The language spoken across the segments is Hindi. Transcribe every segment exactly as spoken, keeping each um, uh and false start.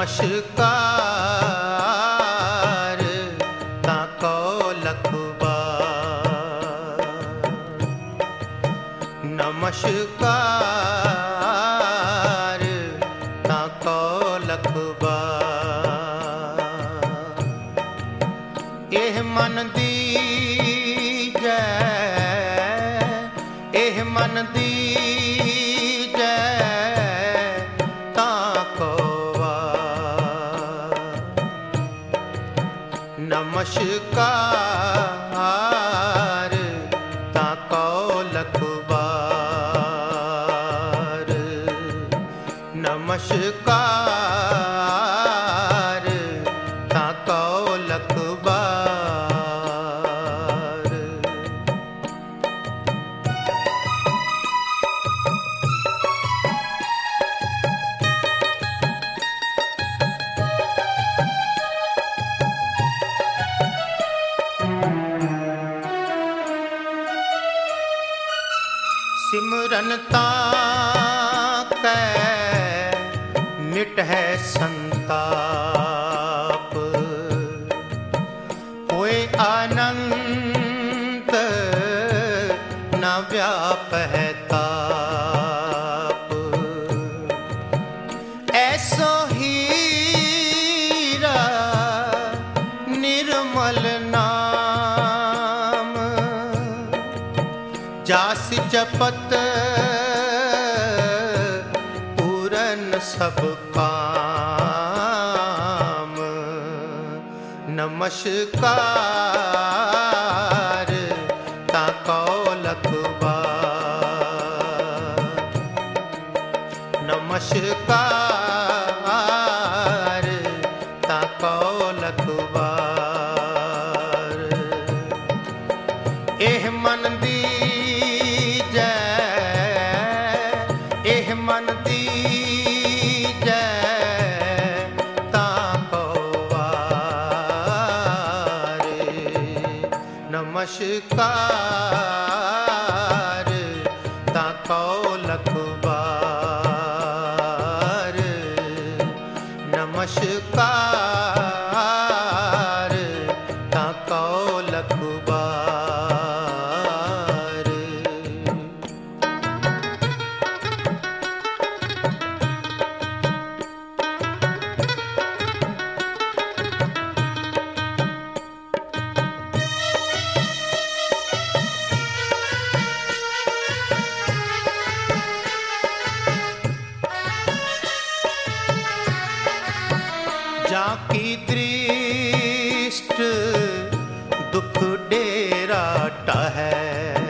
नमस्कार ताको लखबार, नमस्कार ताको लखबार। एह मन दीजै, एह मन दीजै ताको नमस्कार ताको लखबार, नमस्कार ताको लखबार। सिमरन ताकै मिटै संताप, होए अनंत न व्यापै ताप। ऐसो हीरा निर्मल नाम, जास जपत पूरन सब काम। नमस्कार ताको लखबार, नमस्कार ताको लखबार। एह मन दीजै, एह मन दीजै ताको वार। नमस्कार ताको लखबार, नमस्कार ताको लखबार। जाकी दृष्ट दुख डेरा टहै,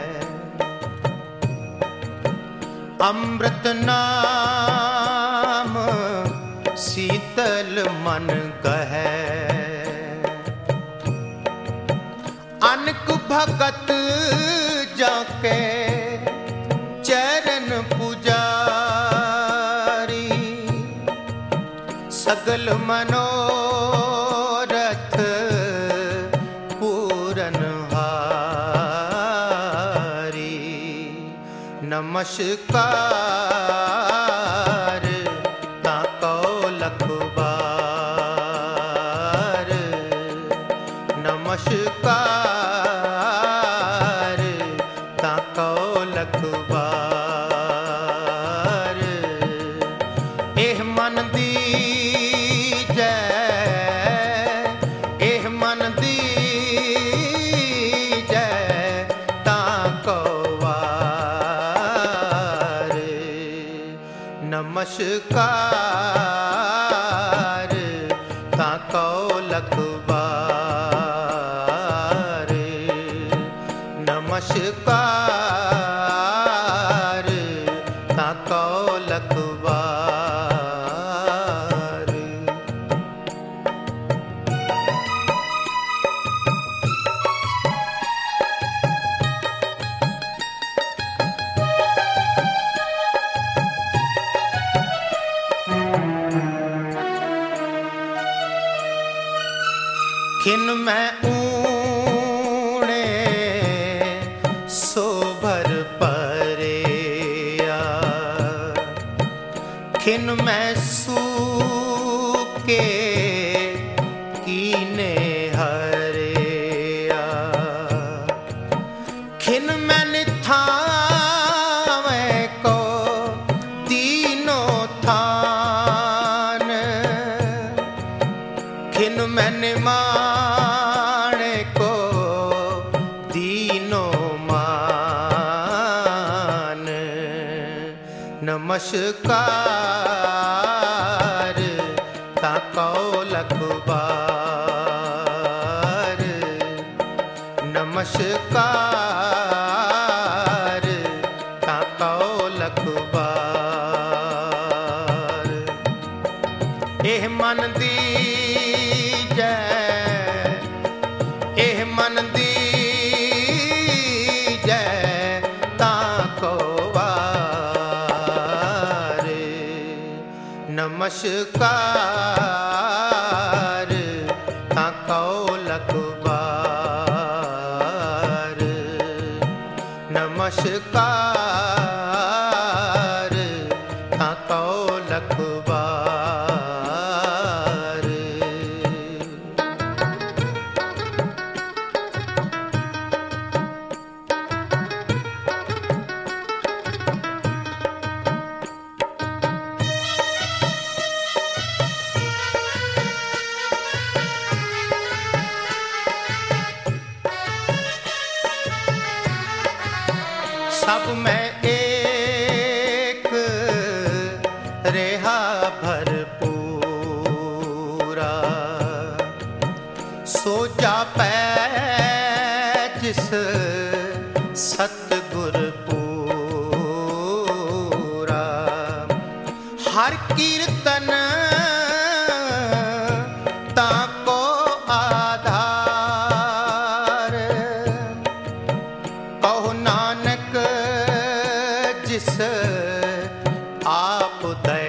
अमृत नाम शीतल मन गहै। अनक भगत जाके चरण पुजारी, सगल मनोरथ पूरन हारी। नमस्कार ताको लखबार, नमस्कार ताको लखबार। एह मन दीजै, एह मन दीजै ताको वार। नमस्कार ताको लखबार, नमस्कार ताको लखबार। खिन मैं ऊणे सोभर परेया, खिन मैं सूके नमस्कार ताको लख बार, नमस्कार ताको लख बार। एह मन दी जय, एह मन दी नमस्कार ताको लख बार, नमस्कार ताको लख बार। सब में एक रेहा भरपूरा, सो जापै जिस सतगुर पूरा। हर कीर्तन ताको आधार, कहो नानक जिस आप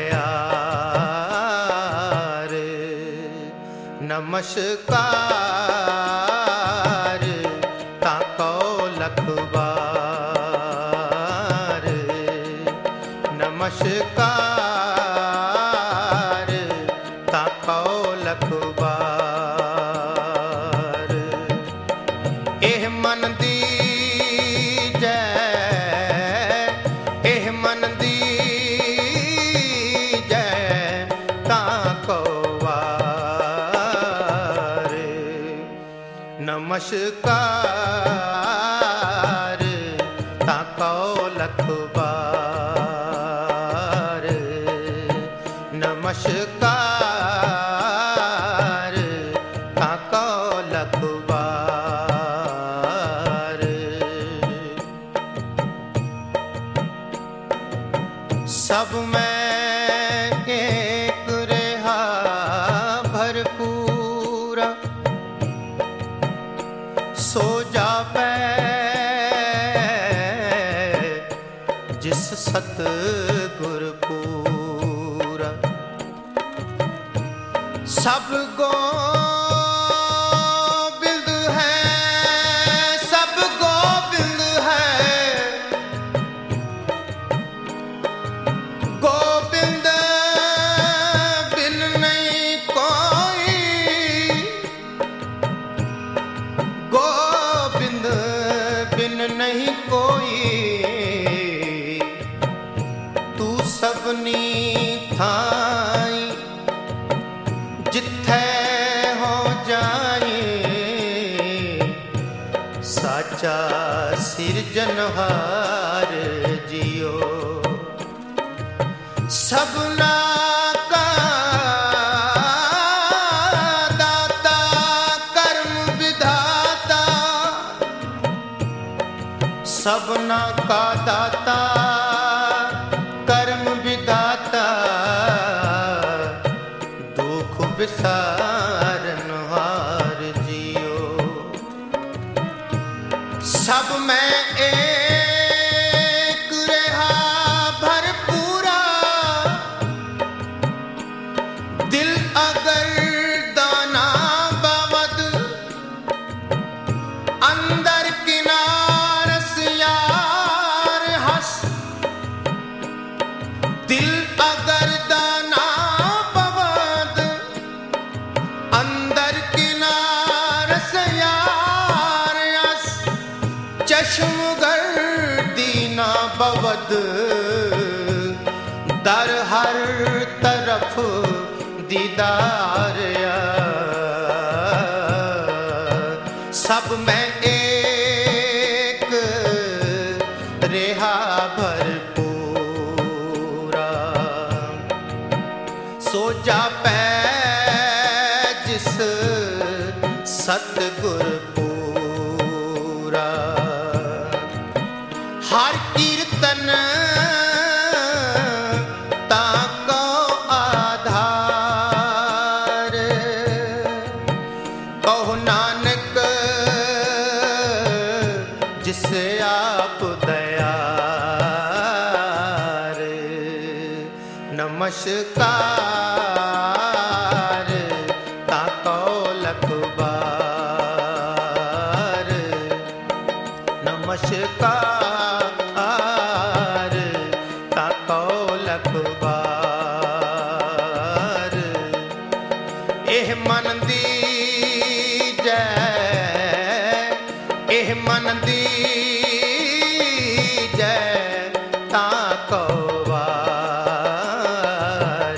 दयार। नमस्कार ताको लख बार, नमस्कार ताको लख बार। एह मन दी नमस्कार ताको लख बार, नमस्कार ताको लख बार। सब में एक रेहा भरपूरा, सो जापै जिस सतगुर पूरा। सब गोबिंद है, सब गोबिंद है, गोबिंद बिन नहीं कोई, गोबिंद बिन नहीं कोई। तू सबनी थाई जिथे हो जाए, साचा सिरजनहार जियो। सबना का दाता कर्म विधाता, सबना का दाता कर्म विधाता, दुख विसारनहार जियो। सब में एक रेहा भरपूरा, दिल अगर दाना बावद, अंदर किनार सियार हंस। दिल अगर दाना बावद, अंदर किनार सियार हंस। चश्म गर्दीना बवद, दर हर तरफ दीदार। सब में एक रेहा भरपूरा, सतगुर पूरा। हर कीर्तन ताको आधार, कहो नानक जिसे आप दयार। नमस्कार ताको लख बार, नमस्कार ताको लख बार। एह मन दीजै, एह मन दीजै ताको वार।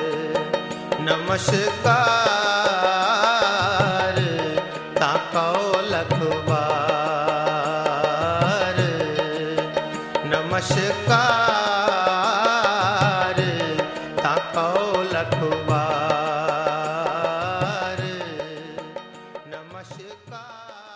नमस्कार ताको लख बार, नमस्कार ताको लख बार, नमस्कार।